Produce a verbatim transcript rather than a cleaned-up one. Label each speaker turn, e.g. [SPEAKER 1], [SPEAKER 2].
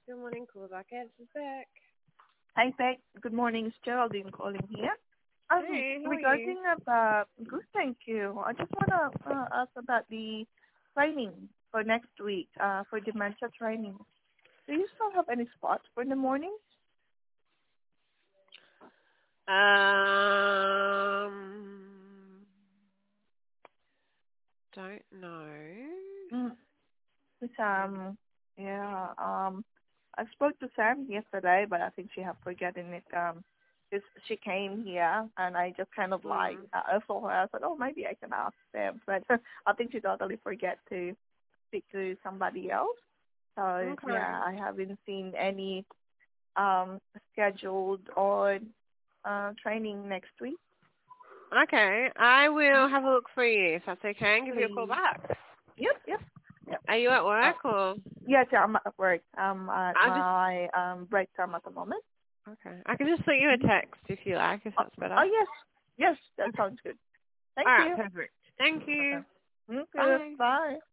[SPEAKER 1] Good morning, Cool Back. This is Beck.
[SPEAKER 2] Hi, Beck. Good morning. It's Geraldine calling here. Um,
[SPEAKER 1] Hey, how are
[SPEAKER 2] regarding
[SPEAKER 1] you?
[SPEAKER 2] about good, thank you. I just want to uh, ask about the training for next week uh, for dementia training. Do you still have any spots for the morning?
[SPEAKER 1] Um, don't know.
[SPEAKER 2] Mm. It's, um, yeah. Um, I spoke to Sam yesterday, but I think she had forgotten it. Um, 'cause she came here, and I just kind of like
[SPEAKER 1] Hmm.
[SPEAKER 2] I saw her. I said, "Oh, maybe I can ask them," but I think she totally forget to speak to somebody else. So
[SPEAKER 1] Okay.
[SPEAKER 2] yeah, I haven't seen any um scheduled or uh training next week.
[SPEAKER 1] Okay, I will
[SPEAKER 2] Mhm.
[SPEAKER 1] have a look for you if that's okay and give you a call
[SPEAKER 2] Please.
[SPEAKER 1] back.
[SPEAKER 2] Yep, yep, yep.
[SPEAKER 1] Are you at
[SPEAKER 2] Uh,
[SPEAKER 1] work or?
[SPEAKER 2] yes, yeah, I'm at work. I'm at
[SPEAKER 1] I'll just.
[SPEAKER 2] my um break time at the moment.
[SPEAKER 1] Okay. I can just send you a
[SPEAKER 2] Mhm.
[SPEAKER 1] text if you like, if
[SPEAKER 2] Oh,
[SPEAKER 1] that's better.
[SPEAKER 2] oh yes, yes, that
[SPEAKER 1] Okay.
[SPEAKER 2] sounds good.
[SPEAKER 1] All
[SPEAKER 2] Thank
[SPEAKER 1] right.
[SPEAKER 2] you.
[SPEAKER 1] Perfect. Thank
[SPEAKER 2] Okay.
[SPEAKER 1] you.
[SPEAKER 2] Mm, good.
[SPEAKER 1] Bye.
[SPEAKER 2] Bye.